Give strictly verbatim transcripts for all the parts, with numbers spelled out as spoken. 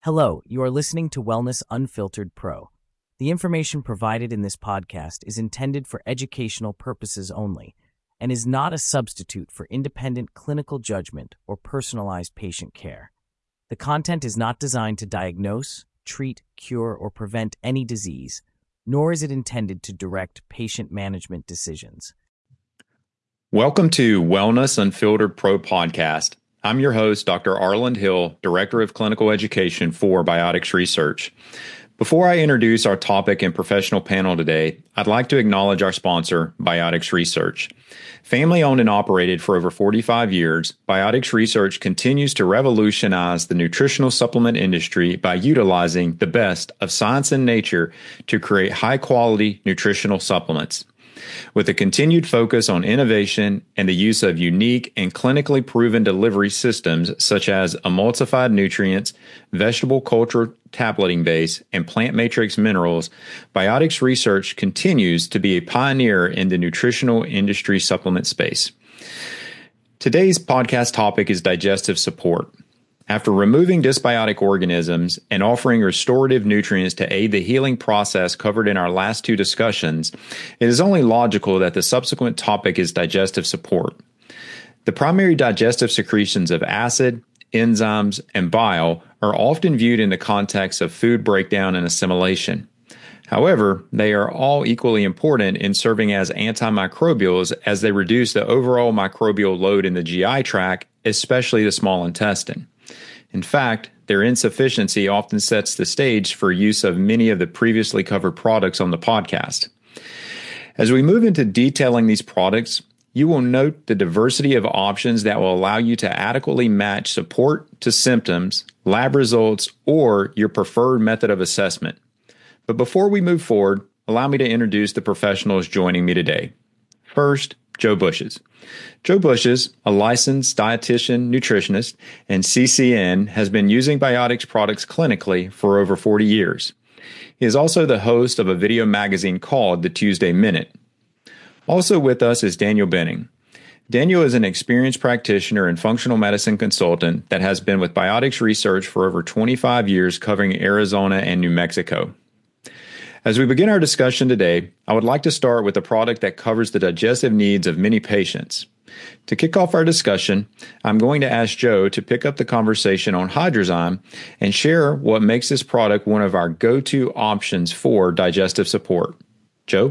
Hello, you are listening to Wellness Unfiltered Pro. The information provided in this podcast is intended for educational purposes only and is not a substitute for independent clinical judgment or personalized patient care. The content is not designed to diagnose, treat, cure, or prevent any disease, nor is it intended to direct patient management decisions. Welcome to Wellness Unfiltered Pro podcast. I'm your host, Doctor Arland Hill, Director of Clinical Education for Biotics Research. Before I introduce our topic and professional panel today, I'd like to acknowledge our sponsor, Biotics Research. Family owned and operated for over forty-five years, Biotics Research continues to revolutionize the nutritional supplement industry by utilizing the best of science and nature to create high-quality nutritional supplements. With a continued focus on innovation and the use of unique and clinically proven delivery systems such as emulsified nutrients, vegetable culture tableting base, and plant matrix minerals, Biotics Research continues to be a pioneer in the nutritional industry supplement space. Today's podcast topic is digestive support. After removing dysbiotic organisms and offering restorative nutrients to aid the healing process covered in our last two discussions, it is only logical that the subsequent topic is digestive support. The primary digestive secretions of acid, enzymes, and bile are often viewed in the context of food breakdown and assimilation. However, they are all equally important in serving as antimicrobials as they reduce the overall microbial load in the G I tract, especially the small intestine. In fact, their insufficiency often sets the stage for use of many of the previously covered products on the podcast. As we move into detailing these products, you will note the diversity of options that will allow you to adequately match support to symptoms, lab results, or your preferred method of assessment. But before we move forward, allow me to introduce the professionals joining me today. First, Joe Bushes. Joe Bushes, a licensed dietitian, nutritionist, and C C N, has been using Biotics products clinically for over forty years. He is also the host of a video magazine called The Tuesday Minute. Also with us is Daniel Benning. Daniel is an experienced practitioner and functional medicine consultant that has been with Biotics Research for over twenty-five years, covering Arizona and New Mexico. As we begin our discussion today, I would like to start with a product that covers the digestive needs of many patients. To kick off our discussion, I'm going to ask Joe to pick up the conversation on Hydrozyme and share what makes this product one of our go-to options for digestive support. Joe?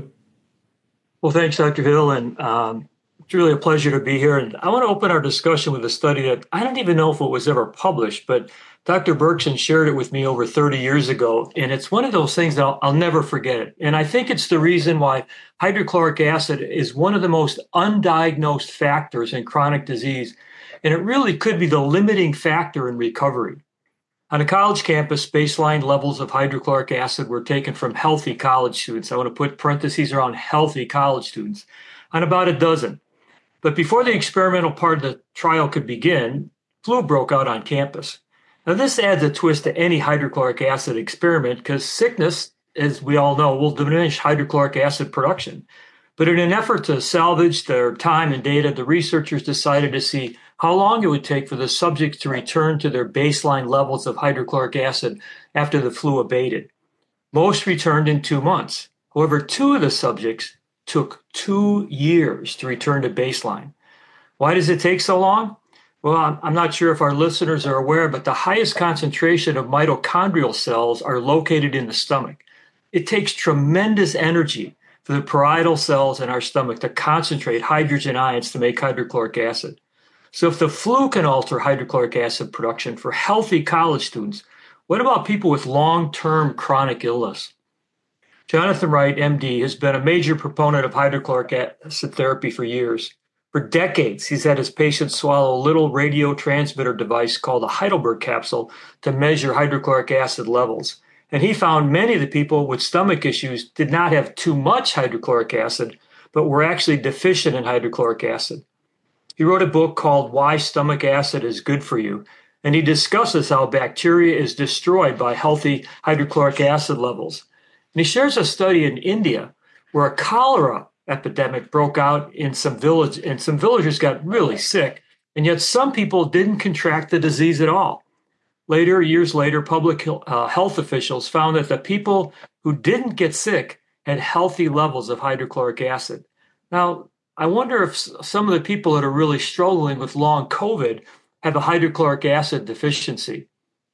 Well, thanks, Doctor Hill, and um, it's really a pleasure to be here. And I want to open our discussion with a study that I don't even know if it was ever published, but Doctor Berkson shared it with me over thirty years ago, and it's one of those things that I'll, I'll never forget it. And I think it's the reason why hydrochloric acid is one of the most undiagnosed factors in chronic disease, and it really could be the limiting factor in recovery. On a college campus, baseline levels of hydrochloric acid were taken from healthy college students. I want to put parentheses around healthy college students, on about a dozen. But before the experimental part of the trial could begin, flu broke out on campus. Now, this adds a twist to any hydrochloric acid experiment because sickness, as we all know, will diminish hydrochloric acid production. But in an effort to salvage their time and data, the researchers decided to see how long it would take for the subjects to return to their baseline levels of hydrochloric acid after the flu abated. Most returned in two months. However, two of the subjects took two years to return to baseline. Why does it take so long? Well, I'm not sure if our listeners are aware, but the highest concentration of mitochondrial cells are located in the stomach. It takes tremendous energy for the parietal cells in our stomach to concentrate hydrogen ions to make hydrochloric acid. So if the flu can alter hydrochloric acid production for healthy college students, what about people with long-term chronic illness? Jonathan Wright, M D, has been a major proponent of hydrochloric acid therapy for years. For decades, he's had his patients swallow a little radio transmitter device called a Heidelberg capsule to measure hydrochloric acid levels. And he found many of the people with stomach issues did not have too much hydrochloric acid, but were actually deficient in hydrochloric acid. He wrote a book called Why Stomach Acid is Good for You, and he discusses how bacteria is destroyed by healthy hydrochloric acid levels. And he shares a study in India where a cholera epidemic broke out in some village, and some villagers got really sick, and yet some people didn't contract the disease at all. Later, years later, public uh, health officials found that the people who didn't get sick had healthy levels of hydrochloric acid. Now, I wonder if some of the people that are really struggling with long COVID have a hydrochloric acid deficiency.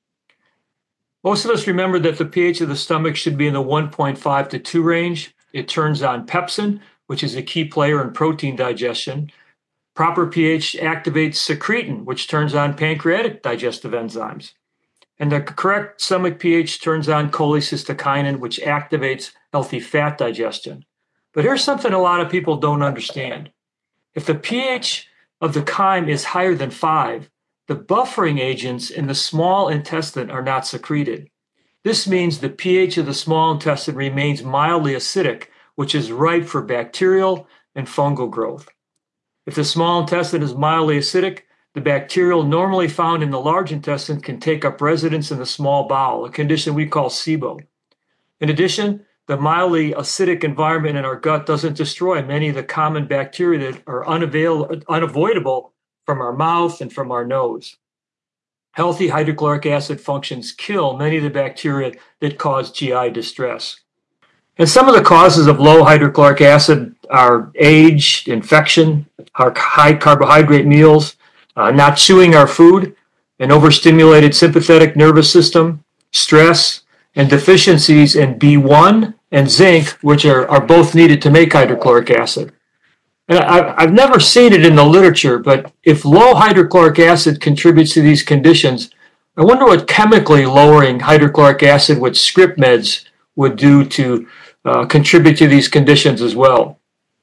Most of us remember that the pH of the stomach should be in the one point five to two range. It turns on pepsin, which is a key player in protein digestion. Proper pH activates secretin, which turns on pancreatic digestive enzymes. And the correct stomach pH turns on cholecystokinin, which activates healthy fat digestion. But here's something a lot of people don't understand. If the pH of the chyme is higher than five, the buffering agents in the small intestine are not secreted. This means the pH of the small intestine remains mildly acidic, which is ripe for bacterial and fungal growth. If the small intestine is mildly acidic, the bacterial normally found in the large intestine can take up residence in the small bowel, a condition we call SIBO. In addition, the mildly acidic environment in our gut doesn't destroy many of the common bacteria that are unavail- unavoidable from our mouth and from our nose. Healthy hydrochloric acid functions kill many of the bacteria that cause G I distress. And some of the causes of low hydrochloric acid are age, infection, our high carbohydrate meals, uh, not chewing our food, an overstimulated sympathetic nervous system, stress, and deficiencies in B one and zinc, which are, are both needed to make hydrochloric acid. And I, I've never seen it in the literature, but if low hydrochloric acid contributes to these conditions, I wonder what chemically lowering hydrochloric acid with script meds would do to uh, contribute to these conditions as well.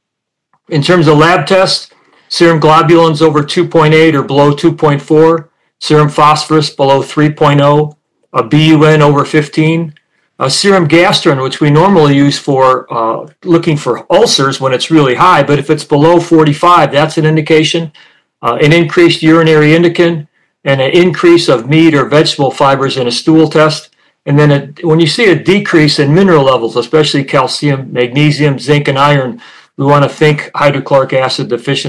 In terms of lab tests, serum globulins over two point eight or below two point four, serum phosphorus below three point oh, a B U N over fifteen, a serum gastrin, which we normally use for uh, looking for ulcers when it's really high, but if it's below forty-five, that's an indication, uh, an increased urinary indican, and an increase of meat or vegetable fibers in a stool test. And then a, when you see a decrease in mineral levels, especially calcium, magnesium, zinc, and iron, we want to think hydrochloric acid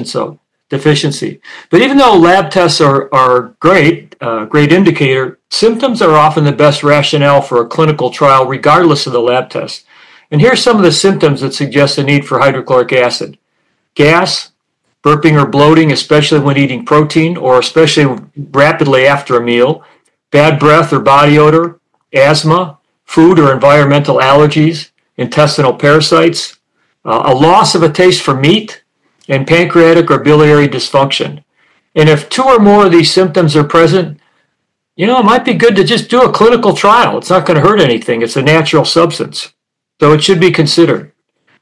deficiency. But even though lab tests are, are great, uh, great indicator, symptoms are often the best rationale for a clinical trial regardless of the lab test. And here's some of the symptoms that suggest a need for hydrochloric acid. Gas, burping or bloating, especially when eating protein or especially rapidly after a meal, bad breath or body odor, asthma, food or environmental allergies, intestinal parasites, uh, a loss of a taste for meat, and pancreatic or biliary dysfunction. And if two or more of these symptoms are present, you know, it might be good to just do a clinical trial. It's not going to hurt anything. It's a natural substance. So it should be considered.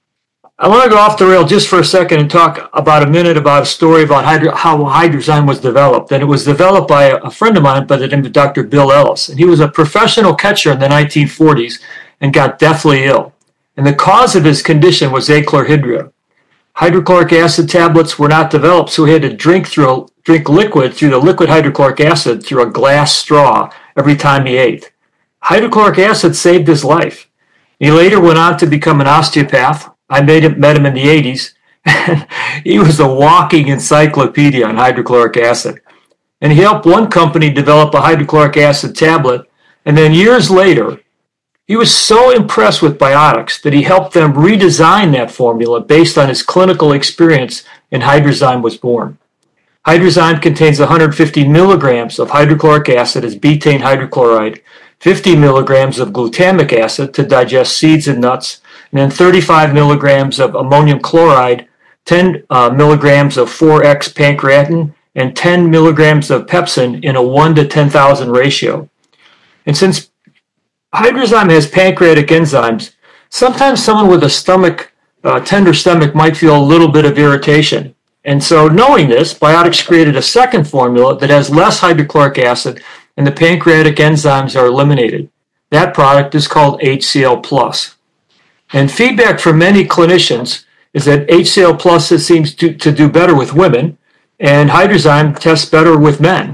I want to go off the rail just for a second and talk about a minute about a story about hydro, how Hydrozyme was developed. And it was developed by a, a friend of mine by the name of Doctor Bill Ellis. And he was a professional catcher in the nineteen forties and got deathly ill. And the cause of his condition was achlorhydria. Hydrochloric acid tablets were not developed, so he had to drink through drink liquid through the liquid hydrochloric acid through a glass straw every time he ate. Hydrochloric acid saved his life. He later went on to become an osteopath. I made him, met him in the eighties, and he was a walking encyclopedia on hydrochloric acid. And he helped one company develop a hydrochloric acid tablet, and then years later, he was so impressed with Biotics that he helped them redesign that formula based on his clinical experience, and Hydrozyme was born. Hydrozyme contains one hundred fifty milligrams of hydrochloric acid as betaine hydrochloride, fifty milligrams of glutamic acid to digest seeds and nuts, and then thirty-five milligrams of ammonium chloride, ten uh, milligrams of four X pancreatin, and ten milligrams of pepsin in a one to ten thousand ratio. And since Hydrozyme has pancreatic enzymes, sometimes someone with a stomach, uh, tender stomach might feel a little bit of irritation. And so knowing this, Biotics created a second formula that has less hydrochloric acid and the pancreatic enzymes are eliminated. That product is called H C L plus. And feedback from many clinicians is that H C L plus seems to, to do better with women, and Hydrozyme tests better with men.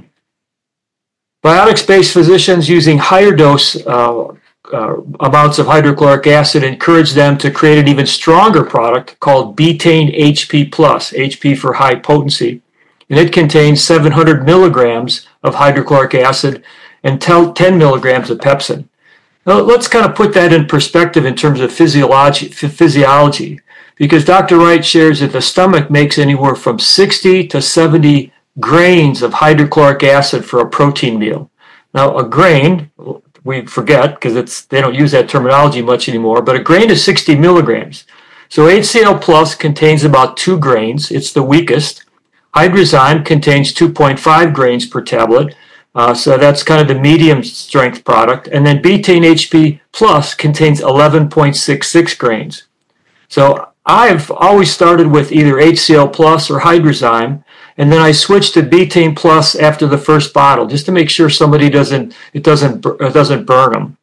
Biotics-based physicians using higher dose uh, uh, amounts of hydrochloric acid encourage them to create an even stronger product called betaine H P plus, H P for high potency. And it contains seven hundred milligrams of hydrochloric acid and ten milligrams of pepsin. Now, let's kind of put that in perspective in terms of physiology, physiology, because Doctor Wright shares that the stomach makes anywhere from sixty to seventy grains of hydrochloric acid for a protein meal. Now, a grain, we forget because it's they don't use that terminology much anymore, but a grain is sixty milligrams. So H C L Plus contains about two grains. It's the weakest. Hydrozyme contains two point five grains per tablet. Uh, so that's kind of the medium strength product. And then betaine H P Plus contains eleven point six six grains. So I've always started with either H C L Plus or Hydrozyme, and then I switched to betaine Plus after the first bottle, just to make sure somebody doesn't it doesn't it doesn't burn them.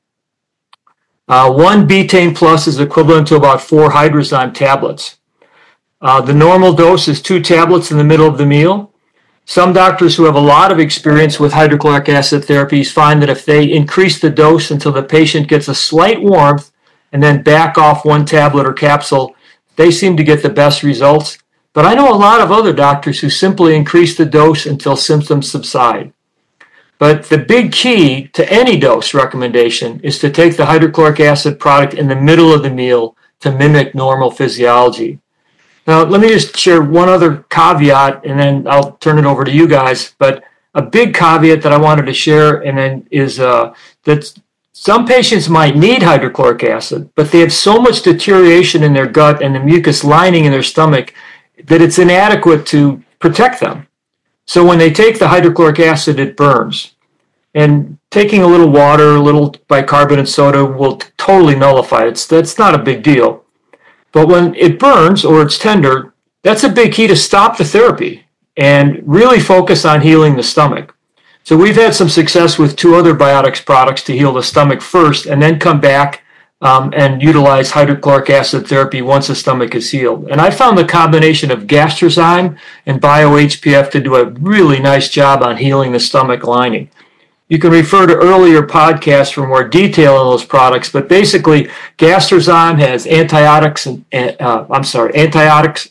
Uh, one betaine Plus is equivalent to about four Hydrozyme tablets. Uh, the normal dose is two tablets in the middle of the meal. Some doctors who have a lot of experience with hydrochloric acid therapies find that if they increase the dose until the patient gets a slight warmth and then back off one tablet or capsule, they seem to get the best results. But I know a lot of other doctors who simply increase the dose until symptoms subside. But the big key to any dose recommendation is to take the hydrochloric acid product in the middle of the meal to mimic normal physiology. Now, let me just share one other caveat, and then I'll turn it over to you guys. But a big caveat that I wanted to share and then is uh, that some patients might need hydrochloric acid, but they have so much deterioration in their gut and the mucus lining in their stomach that it's inadequate to protect them. So when they take the hydrochloric acid, it burns. And taking a little water, a little bicarbonate soda will totally nullify it. That's not a big deal. But when it burns or it's tender, that's a big key to stop the therapy and really focus on healing the stomach. So we've had some success with two other Biotics products to heal the stomach first and then come back um, and utilize hydrochloric acid therapy once the stomach is healed. And I found the combination of Gastrozyme and BioH P F to do a really nice job on healing the stomach lining. You can refer to earlier podcasts for more detail on those products, but basically, Gastrozyme has antiotics and uh, I'm sorry, antiotics,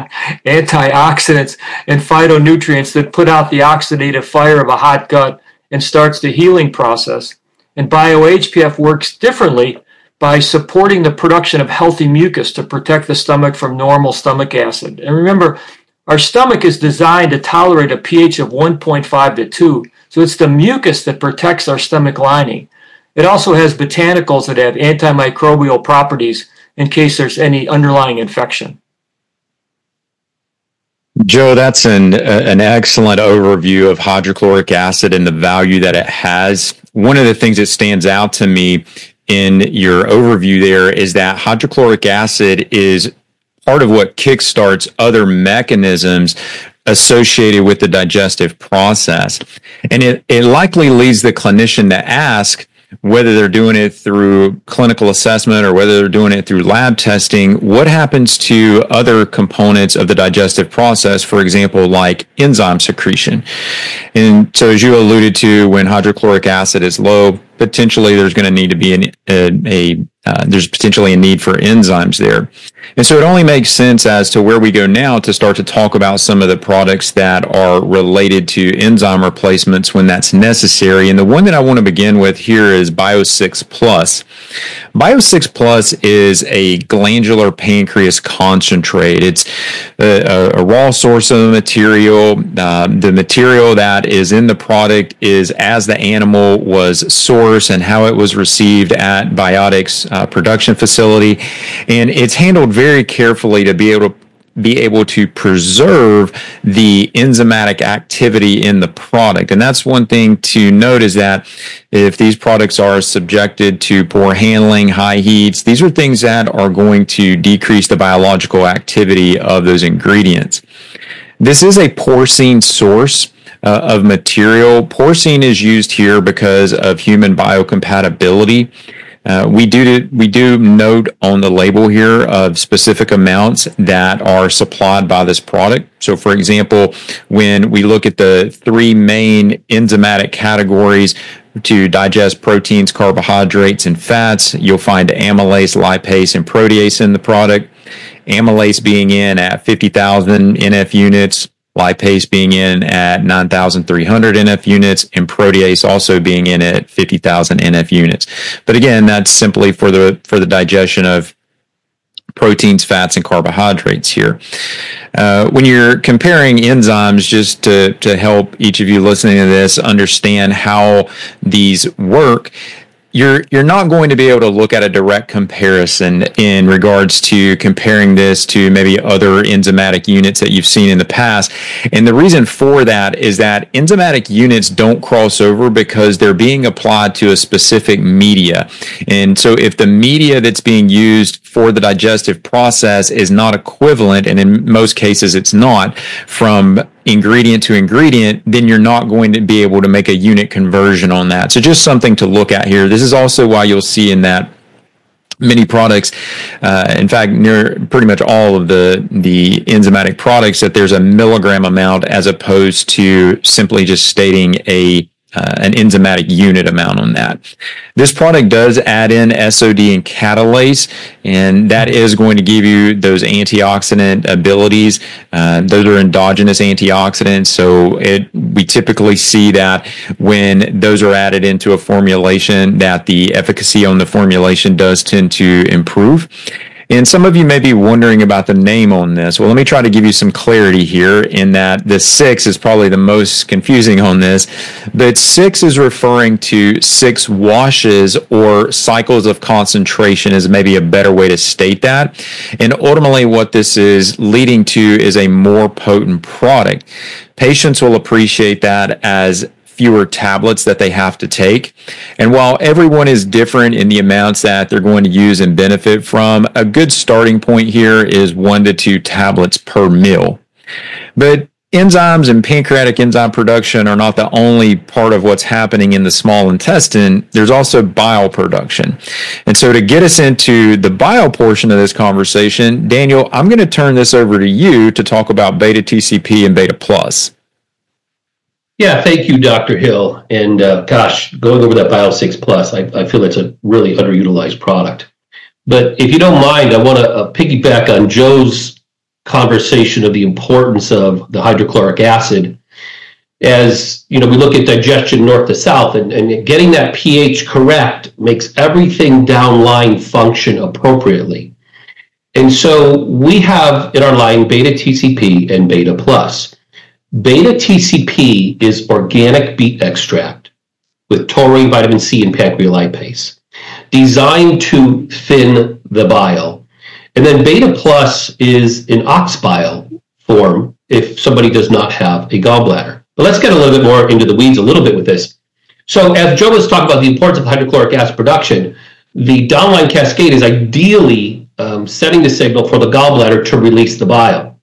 antioxidants and phytonutrients that put out the oxidative fire of a hot gut and starts the healing process. And BioH P F works differently by supporting the production of healthy mucus to protect the stomach from normal stomach acid. And remember, our stomach is designed to tolerate a pH of one point five to two. So it's the mucus that protects our stomach lining. It also has botanicals that have antimicrobial properties in case there's any underlying infection. Joe, that's an an excellent overview of hydrochloric acid and the value that it has. One of the things that stands out to me in your overview there is that hydrochloric acid is part of what kickstarts other mechanisms associated with the digestive process. And it, it likely leads the clinician to ask whether they're doing it through clinical assessment or whether they're doing it through lab testing, what happens to other components of the digestive process, for example, like enzyme secretion. And so as you alluded to, when hydrochloric acid is low, potentially there's going to need to be an, a, a uh, there's potentially a need for enzymes there. And so it only makes sense as to where we go now to start to talk about some of the products that are related to enzyme replacements when that's necessary. And the one that I want to begin with here is Bio six Plus. Bio six Plus is a glandular pancreas concentrate. It's a, a raw source of the material. Uh, the material that is in the product is as the animal was sourced and how it was received at Biotics uh, production facility. And it's handled very carefully to be able to be able to preserve the enzymatic activity in the product. And that's one thing to note, is that if these products are subjected to poor handling, high heats, these are things that are going to decrease the biological activity of those ingredients. This is a porcine source uh, of material. Porcine is used here because of human biocompatibility. Uh, we do we do note on the label here of specific amounts that are supplied by this product. So, for example, when we look at the three main enzymatic categories to digest proteins, carbohydrates, and fats, you'll find amylase, lipase, and protease in the product. Amylase being in at fifty thousand N F units, lipase being in at nine thousand three hundred N F units, and protease also being in at fifty thousand N F units. But again, that's simply for the for the digestion of proteins, fats, and carbohydrates here. Uh, when you're comparing enzymes, just to, to help each of you listening to this understand how these work, You're you're not going to be able to look at a direct comparison in regards to comparing this to maybe other enzymatic units that you've seen in the past. And the reason for that is that enzymatic units don't cross over because they're being applied to a specific media. And so if the media that's being used for the digestive process is not equivalent, and in most cases it's not, from ingredient to ingredient, then you're not going to be able to make a unit conversion on that. So just something to look at here. This is also why you'll see in that many products, uh, in fact, near pretty much all of the, the enzymatic products, that there's a milligram amount as opposed to simply just stating a Uh, an enzymatic unit amount on that. This product does add in S O D and catalase, and that is going to give you those antioxidant abilities. Uh, those are endogenous antioxidants, so it we typically see that when those are added into a formulation, that the efficacy on the formulation does tend to improve. And some of you may be wondering about the name on this. Well, let me try to give you some clarity here in that the six is probably the most confusing on this. But six is referring to six washes or cycles of concentration is maybe a better way to state that. And ultimately what this is leading to is a more potent product. Patients will appreciate that as fewer tablets that they have to take. And while everyone is different in the amounts that they're going to use and benefit from, a good starting point here is one to two tablets per meal. But enzymes and pancreatic enzyme production are not the only part of what's happening in the small intestine. There's also bile production. And so to get us into the bile portion of this conversation, Daniel, I'm going to turn this over to you to talk about beta T C P and beta plus. Yeah, thank you, Doctor Hill. And uh, gosh, going over that Bio six Plus, I, I feel it's a really underutilized product. But if you don't mind, I want to uh, piggyback on Joe's conversation of the importance of the hydrochloric acid. As you know, we look at digestion north to south, and, and getting that pH correct makes everything downline function appropriately. And so we have in our line beta T C P and beta plus. Beta T C P is organic beet extract with taurine, vitamin C, and pancreolipase, designed to thin the bile. And then beta plus is an ox bile form if somebody does not have a gallbladder. But let's get a little bit more into the weeds a little bit with this. So as Joe was talking about the importance of hydrochloric acid production, the downline cascade is ideally um, setting the signal for the gallbladder to release the bile.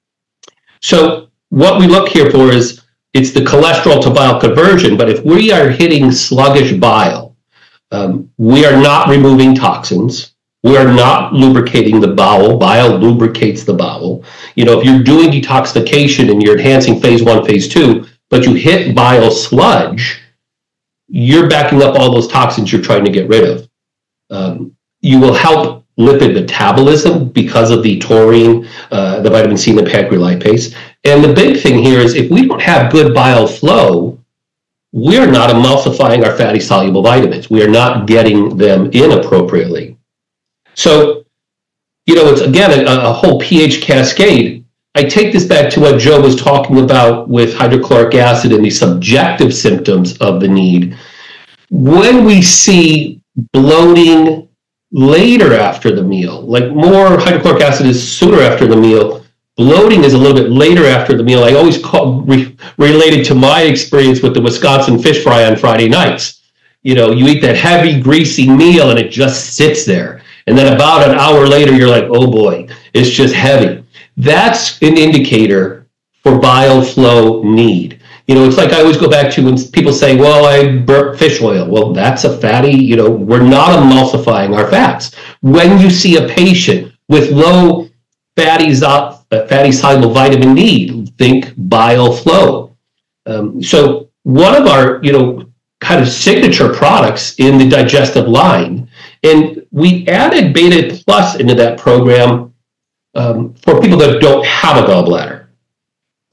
So what we look here for is it's the cholesterol to bile conversion, but if we are hitting sluggish bile, um, we are not removing toxins. We are not lubricating the bowel. Bile lubricates the bowel. You know, if you're doing detoxification and you're enhancing phase one, phase two, but you hit bile sludge, you're backing up all those toxins you're trying to get rid of. Um, you will help lipid metabolism because of the taurine, uh, the vitamin C, and the pancreolipase. And the big thing here is if we don't have good bile flow, we're not emulsifying our fatty soluble vitamins. We are not getting them in appropriately. So, you know, it's again a, a whole pH cascade. I take this back to what Joe was talking about with hydrochloric acid and the subjective symptoms of the need. When we see bloating later after the meal, like more hydrochloric acid is sooner after the meal, bloating is a little bit later after the meal. I always call re, related to my experience with the Wisconsin fish fry on Friday nights. You know, you eat that heavy, greasy meal and it just sits there. And then about an hour later, you're like, oh boy, it's just heavy. That's an indicator for bile flow need. You know, it's like I always go back to when people say, well, I burnt fish oil. Well, that's a fatty, you know, we're not emulsifying our fats. When you see a patient with low fatty, fatty soluble vitamin need, think bile flow. Um, so one of our, you know, kind of signature products in the digestive line, and we added Beta Plus into that program um, for people that don't have a gallbladder.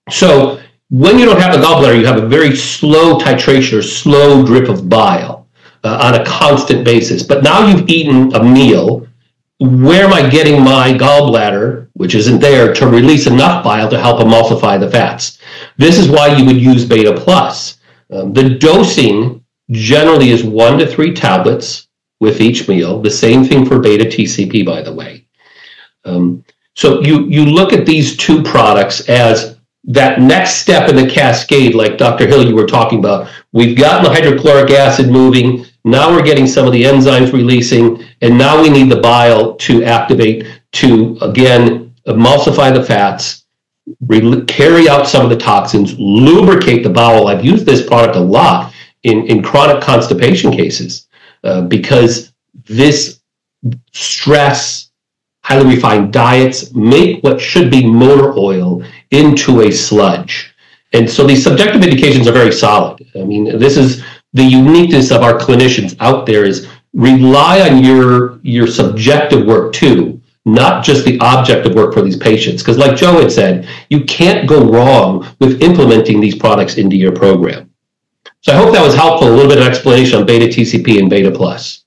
So when you don't have the gallbladder, you have a very slow titration or slow drip of bile uh, on a constant basis. But now you've eaten a meal. Where am I getting my gallbladder, which isn't there, to release enough bile to help emulsify the fats? This is why you would use Beta Plus. Um, the dosing generally is one to three tablets with each meal. The same thing for Beta T C P, by the way. Um, so you, you look at these two products as that next step in the cascade, like Doctor Hill, you were talking about. We've gotten the hydrochloric acid moving. Now we're getting some of the enzymes releasing, and now we need the bile to activate to, again, emulsify the fats, re- carry out some of the toxins, lubricate the bowel. I've used this product a lot in, in chronic constipation cases uh, because this stress, highly refined diets make what should be motor oil into a sludge. And so these subjective indications are very solid. I mean, this is the uniqueness of our clinicians out there, is rely on your, your subjective work too, not just the objective work for these patients. Because like Joe had said, you can't go wrong with implementing these products into your program. So I hope that was helpful, a little bit of explanation on Beta T C P and Beta Plus.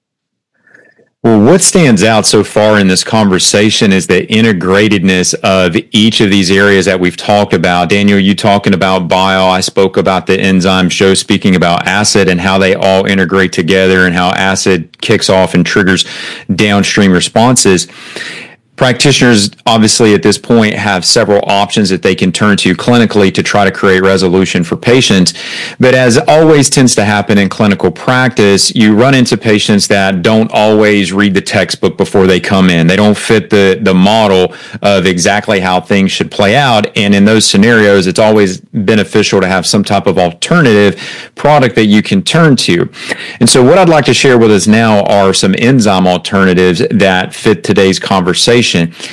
Well, what stands out so far in this conversation is the integratedness of each of these areas that we've talked about. Daniel, you talking about bile, I spoke about the enzymes, Joe speaking about acid and how they all integrate together and how acid kicks off and triggers downstream responses. Practitioners, obviously, at this point have several options that they can turn to clinically to try to create resolution for patients. But as always tends to happen in clinical practice, you run into patients that don't always read the textbook before they come in. They don't fit the, the model of exactly how things should play out. And in those scenarios, it's always beneficial to have some type of alternative product that you can turn to. And so what I'd like to share with us now are some enzyme alternatives that fit today's conversation.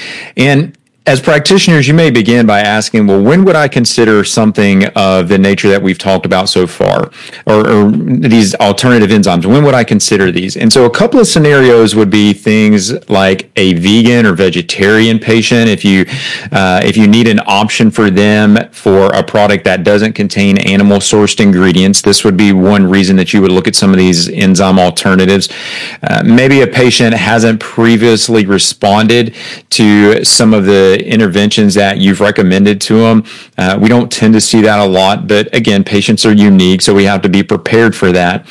And as practitioners, you may begin by asking, well, when would I consider something of the nature that we've talked about so far, or, or these alternative enzymes? When would I consider these? And so a couple of scenarios would be things like a vegan or vegetarian patient. If you uh, if you need an option for them for a product that doesn't contain animal-sourced ingredients, this would be one reason that you would look at some of these enzyme alternatives. Uh, maybe a patient hasn't previously responded to some of the interventions that you've recommended to them. Uh, we don't tend to see that a lot, but again, patients are unique, so we have to be prepared for that.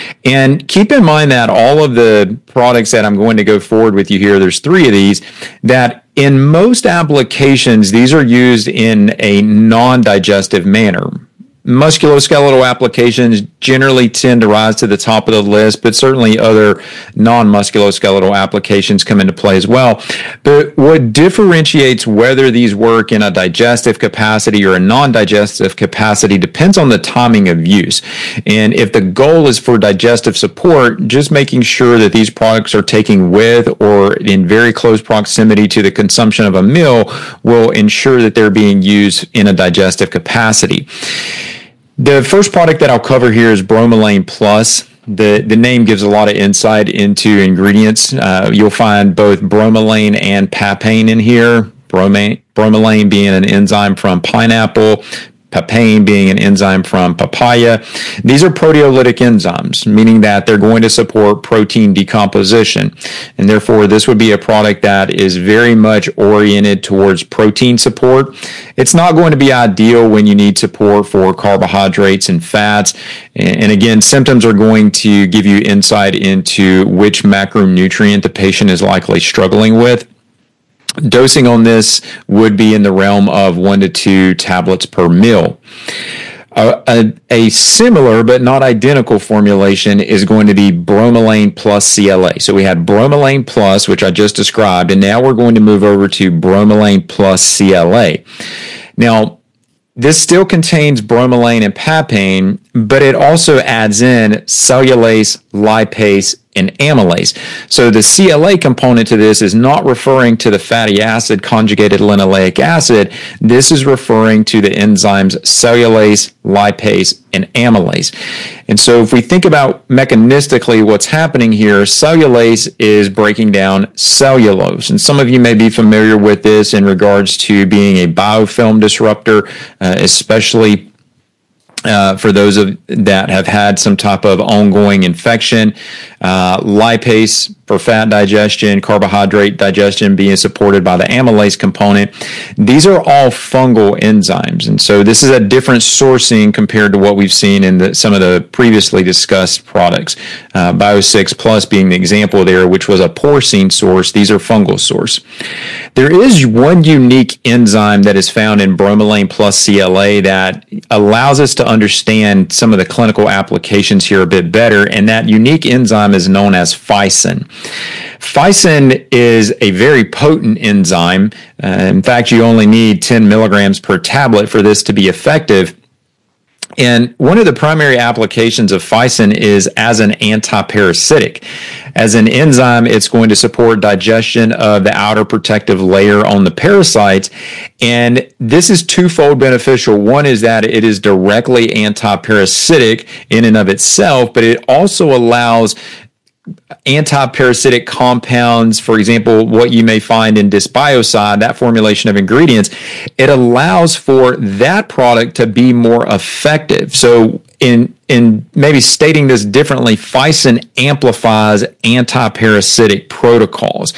And keep in mind that all of the products that I'm going to go forward with you here, there's three of these, that in most applications, these are used in a non-digestive manner. Musculoskeletal applications generally tend to rise to the top of the list, but certainly other non-musculoskeletal applications come into play as well. But what differentiates whether these work in a digestive capacity or a non-digestive capacity depends on the timing of use. And if the goal is for digestive support, just making sure that these products are taken with or in very close proximity to the consumption of a meal will ensure that they're being used in a digestive capacity. The first product that I'll cover here is Bromelain Plus. The, the name gives a lot of insight into ingredients. Uh, you'll find both bromelain and papain in here. Bromelain, bromelain being an enzyme from pineapple, papain being an enzyme from papaya. These are proteolytic enzymes, meaning that they're going to support protein decomposition. And therefore, this would be a product that is very much oriented towards protein support. It's not going to be ideal when you need support for carbohydrates and fats. And again, symptoms are going to give you insight into which macronutrient the patient is likely struggling with. Dosing on this would be in the realm of one to two tablets per meal. Uh, a, a similar but not identical formulation is going to be Bromelain plus C L A. So we had Bromelain Plus, which I just described, and now we're going to move over to Bromelain plus C L A. Now, this still contains bromelain and papain, but it also adds in cellulase, lipase, and amylase. So the C L A component to this is not referring to the fatty acid conjugated linoleic acid. This is referring to the enzymes cellulase, lipase, and amylase. And so if we think about mechanistically what's happening here, cellulase is breaking down cellulose. And some of you may be familiar with this in regards to being a biofilm disruptor, uh, especially Uh, for those of that have had some type of ongoing infection. Uh, lipase for fat digestion, carbohydrate digestion being supported by the amylase component. These are all fungal enzymes. And so this is a different sourcing compared to what we've seen in the, some of the previously discussed products. Uh, Bio six Plus being the example there, which was a porcine source. These are fungal source. There is one unique enzyme that is found in bromelain plus C L A that allows us to understand some of the clinical applications here a bit better, and that unique enzyme is known as physin. Physin is a very potent enzyme. Uh, in fact, you only need ten milligrams per tablet for this to be effective. And one of the primary applications of physin is as an antiparasitic. As an enzyme, it's going to support digestion of the outer protective layer on the parasites. And this is twofold beneficial. One is that it is directly antiparasitic in and of itself, but it also allows anti-parasitic compounds, for example, what you may find in dysbiocide, that formulation of ingredients, it allows for that product to be more effective. So in in maybe stating this differently, physin amplifies anti-parasitic protocols.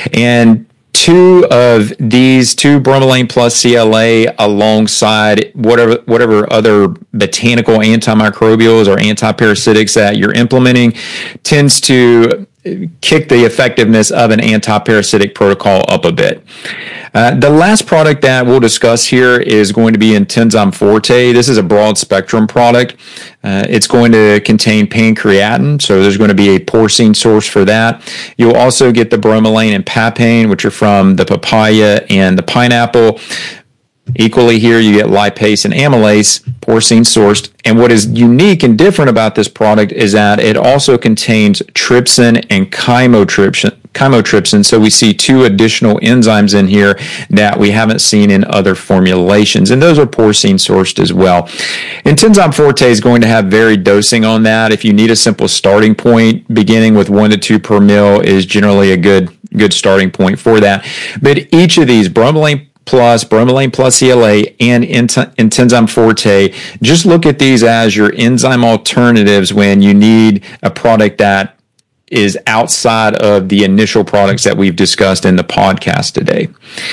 And two of these, two bromelain plus C L A alongside whatever whatever other botanical antimicrobials or antiparasitics that you're implementing tends to kick the effectiveness of an antiparasitic protocol up a bit. Uh, the last product that we'll discuss here is going to be Intenzyme Forte. This is a broad spectrum product. Uh, it's going to contain pancreatin, so there's going to be a porcine source for that. You'll also get the bromelain and papain, which are from the papaya and the pineapple. Equally here, you get lipase and amylase, porcine sourced. And what is unique and different about this product is that it also contains trypsin and chymotrypsin. chymotrypsin. So we see two additional enzymes in here that we haven't seen in other formulations. And those are porcine sourced as well. Intenzyme Forte is going to have varied dosing on that. If you need a simple starting point, beginning with one to two per mil is generally a good, good starting point for that. But each of these, bromelain plus, bromelain plus C L A, and Intenzyme Forte, just look at these as your enzyme alternatives when you need a product that is outside of the initial products that we've discussed in the podcast today.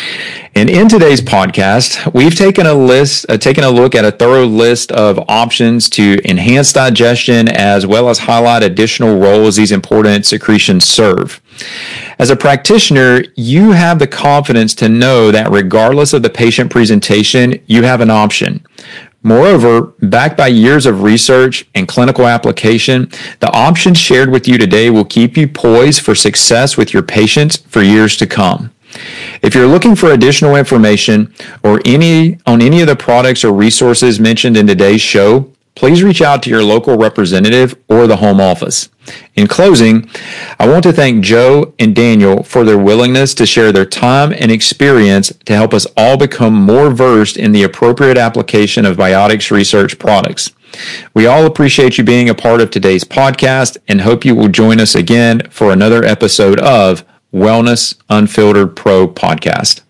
And in today's podcast, we've taken a list, uh, taken a look at a thorough list of options to enhance digestion, as well as highlight additional roles these important secretions serve. As a practitioner, you have the confidence to know that regardless of the patient presentation, you have an option. Moreover, backed by years of research and clinical application, the options shared with you today will keep you poised for success with your patients for years to come. If you're looking for additional information or any on any of the products or resources mentioned in today's show, please reach out to your local representative or the home office. In closing, I want to thank Joe and Daniel for their willingness to share their time and experience to help us all become more versed in the appropriate application of Biotics Research products. We all appreciate you being a part of today's podcast and hope you will join us again for another episode of Wellness Unfiltered Pro Podcast.